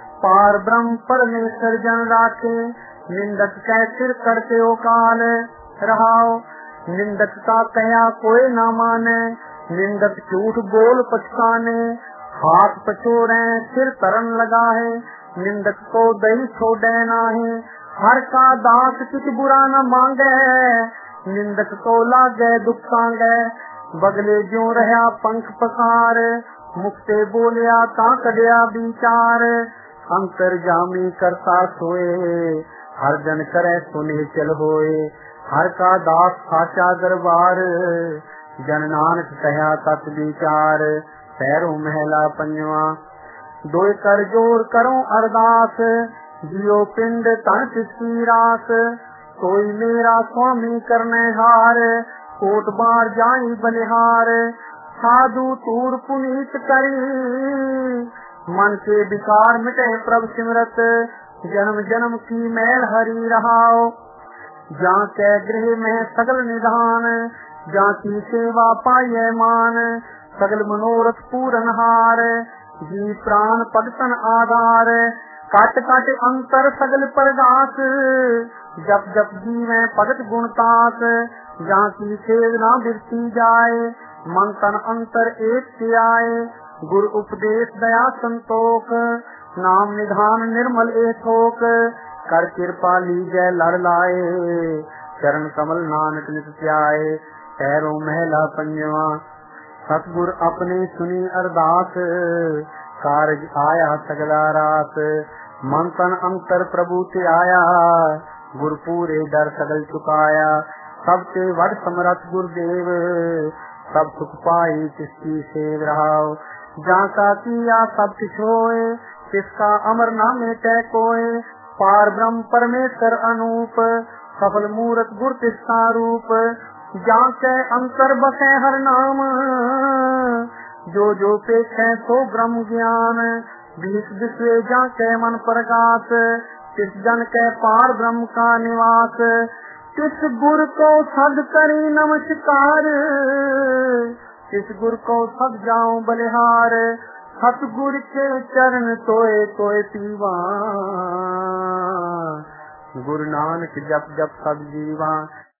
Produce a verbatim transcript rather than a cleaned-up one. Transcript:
पार ब्रह्म परमेश्वर जन राखे, निंदक कै सिर करते ओ काल रहाओ। निंदक का कया कोई न माने, निंदक झूठ बोल पछताने। हाथ पछोड़े सिर तरन लगा है, निंदक को दही छोड़े नाहे। हर का दास कुछ बुरा न मांगे, निंदक को लागे दुख सांगे। बगले ज्यों रहा पंख पसार, मुक्ते बोलिया ता कड़िया विचार। अंतर जामी करता सोए, हर जन करे सुने चल होए। हर का दास साचा दरबार, जन नानक कहा तत विचार। पैरों महला पंजवा। दोय कर जोर करो अरदास, जियो पिंड तन किसकी रास। कोई मेरा स्वामी करने हार, कोट बार जाई बलिहार। साधु तूर पुनीत करी, मन के विकार मिटे प्रभु सिमरत। जन्म जन्म की मैल हरी रहाओ, जा के गृह में सगल निधान। जा की सेवा पाये मान, सगल मनोरथ पूरन हार। जी प्राण पगतन आधार, काट काट अंतर सगल परगास। जप जप जी में भगत गुणतास, जहाँ की सेव ना बिरती जाए। मन तन अंतर एक से आए, गुरु उपदेश दया संतोख। नाम निधान निर्मल एथोक, कर कृपा लीजय लड़ लाए। चरण कमल नानक नित ध्याए। पैरों महला पंजवा। सतगुर अपने सुनी अरदास, कारज आया सगला रास। मन तन अंतर प्रभु ते आया, गुर पूरे डर सगल चुकाया। सबसे वड समरथ गुरुदेव, सब सुख पाई तिसकी सेव रहाओ। जाका किया सब किछ होए, तिसका अमर नामे तय कोय। पार ब्रह्म परमेश्वर अनूप, सफल मूरत गुर तिसका रूप। जाके अंतर बसे हर नाम, जो जो पेखे सो ब्रह्म ज्ञान। बीस विश्वे जाके मन प्रकाश, तिस जन के पार ब्रह्म का निवास। तिस गुर को सद करी नमस्कार, तिस गुर को सद जाऊं बलिहार। सतगुर के चरण तोए तोए पीवा, गुरु नानक जप जप सब जीवा।